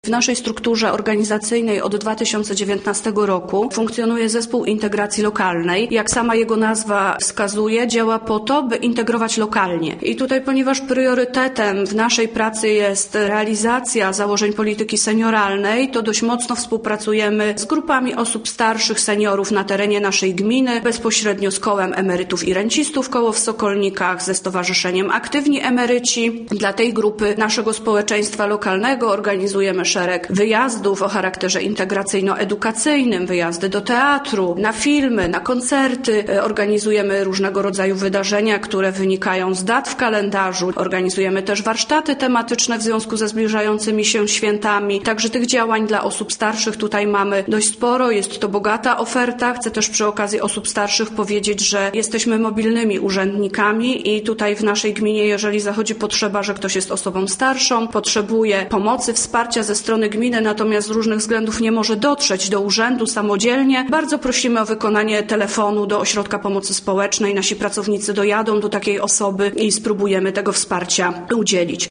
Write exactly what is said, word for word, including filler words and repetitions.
W naszej strukturze organizacyjnej od dwa tysiące dziewiętnastego roku funkcjonuje Zespół Integracji Lokalnej. Jak sama jego nazwa wskazuje, działa po to, by integrować lokalnie. I tutaj, ponieważ priorytetem w naszej pracy jest realizacja założeń polityki senioralnej, to dość mocno współpracujemy z grupami osób starszych, seniorów na terenie naszej gminy, bezpośrednio z Kołem Emerytów i Rencistów Koło w Sokolnikach, ze Stowarzyszeniem Aktywni Emeryci. Dla tej grupy naszego społeczeństwa lokalnego organizujemy szereg wyjazdów o charakterze integracyjno-edukacyjnym, wyjazdy do teatru, na filmy, na koncerty. Organizujemy różnego rodzaju wydarzenia, które wynikają z dat w kalendarzu. Organizujemy też warsztaty tematyczne w związku ze zbliżającymi się świętami. Także tych działań dla osób starszych tutaj mamy dość sporo. Jest to bogata oferta. Chcę też przy okazji osób starszych powiedzieć, że jesteśmy mobilnymi urzędnikami i tutaj w naszej gminie, jeżeli zachodzi potrzeba, że ktoś jest osobą starszą, potrzebuje pomocy, wsparcia ze strony gminy, natomiast z różnych względów nie może dotrzeć do urzędu samodzielnie, bardzo prosimy o wykonanie telefonu do Ośrodka Pomocy Społecznej. Nasi pracownicy dojadą do takiej osoby i spróbujemy tego wsparcia udzielić.